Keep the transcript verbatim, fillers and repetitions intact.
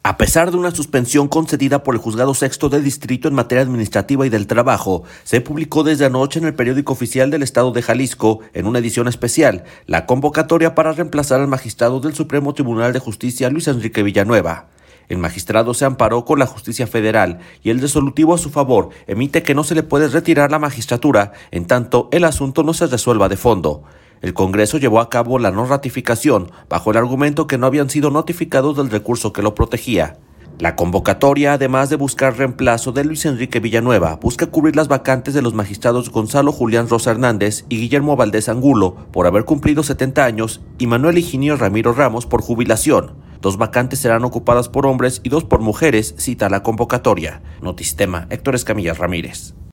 A pesar de una suspensión concedida por el Juzgado Sexto del Distrito en materia administrativa y del trabajo, se publicó desde anoche en el periódico oficial del Estado de Jalisco, en una edición especial, la convocatoria para reemplazar al magistrado del Supremo Tribunal de Justicia, Luis Enrique Villanueva. El magistrado se amparó con la justicia federal y el resolutivo a su favor emite que no se le puede retirar la magistratura en tanto el asunto no se resuelva de fondo. El Congreso llevó a cabo la no ratificación bajo el argumento que no habían sido notificados del recurso que lo protegía. La convocatoria, además de buscar reemplazo de Luis Enrique Villanueva, busca cubrir las vacantes de los magistrados Gonzalo Julián Rosa Hernández y Guillermo Valdés Angulo por haber cumplido setenta años y Manuel Higinio Ramiro Ramos por jubilación. Dos vacantes serán ocupadas por hombres y dos por mujeres, cita la convocatoria. Notistema, Héctor Escamilla Ramírez.